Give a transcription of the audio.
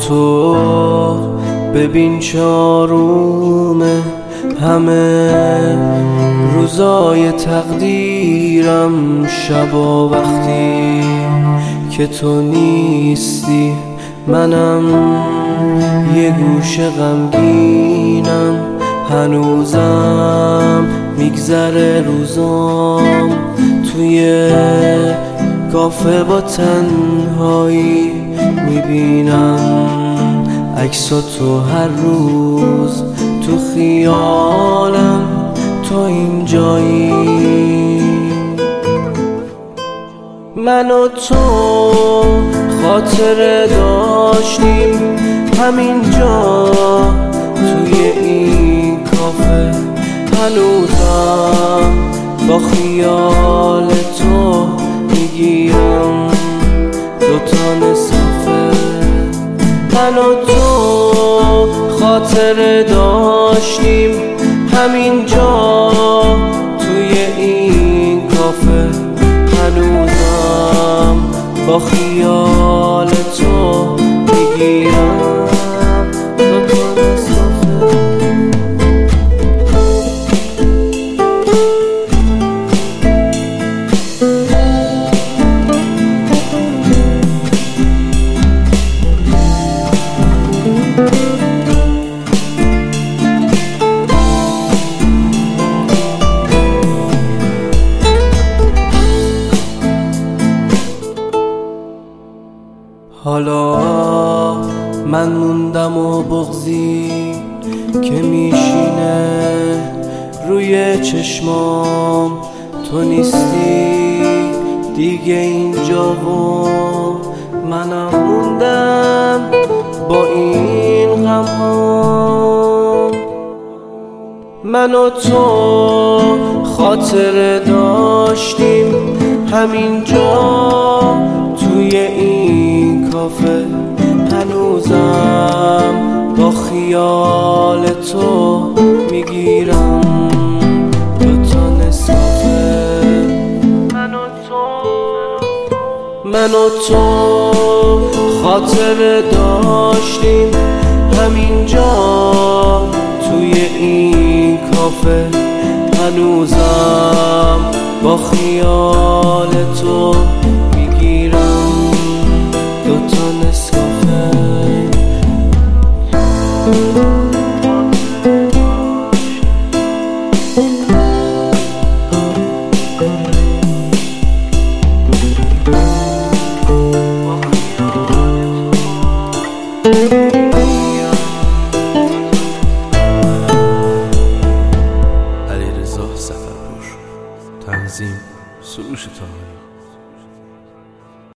تو ببین چارومه همه روزای تقدیرم، شبا وقتی که تو نیستی منم یه گوشه غمگینم، هنوزم میگذره روزام توی کافه با تنهایی، میبینم عکساتو هر روز تو خیالم، تو اینجایی. من و تو خاطره داشتیم همینجا توی این کافه، هنوزم با خیال تو میگیرم دوتا نسخه. من و تو خاطره داشتیم همینجا توی این کافه، هنوزم با خیال تو میگیرم دوتا نسخه. حالا من موندم و بغضی که میشینه روی چشمام، تو نیستی دیگه اینجا و منم موندم با این غم‌ها. من و تو خاطره داشتیم همینجا توی این کافه، هنوزم با خیال تو میگیرم دوتا نسخه. من و تو خاطره داشتیم همینجا توی این کافه، هنوزم با خیال تو میگیرم دوتا